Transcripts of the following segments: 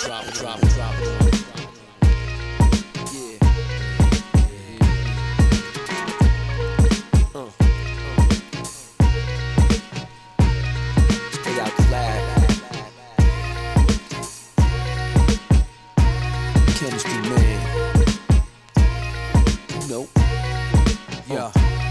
drop it. Yeah. Stay out the lab. Chemistry man. You know. Yeah.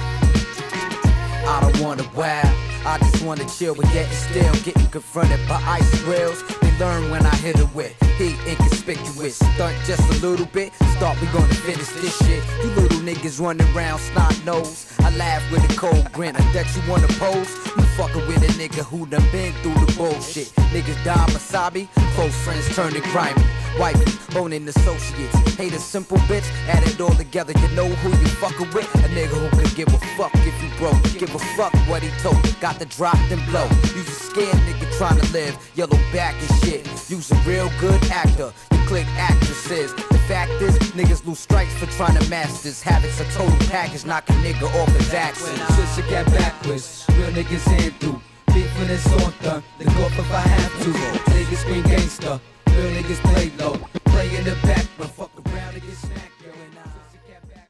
I don't wanna wow, I just wanna chill, but yet still getting confronted by ice rails. They learn when I hit it with heat inconspicuous. Stunt just a little bit, start we gonna finish this shit. You little niggas running around snot nose. I laugh with a cold grin, I bet you wanna pose. You fucking with a nigga who done been through the bullshit. Niggas die wasabi, close friends turning grimy. Wifey, boning associates, hate a simple bitch, add it all together, you know who you fucking with. A nigga who could give a fuck if you broke, give a fuck what he told. Got the drop then blow. You's a scared nigga trying to live, yellow back and shit. You's a real good actor, you click actresses. The fact is, niggas lose strikes for trying to masters. Habits a total package, knock a nigga off his axis. Shit should get backwards, real niggas in through. Beef when it's on thun, then go up if I have to. Niggas scream gangster, real niggas play low. Play in the back, but fuck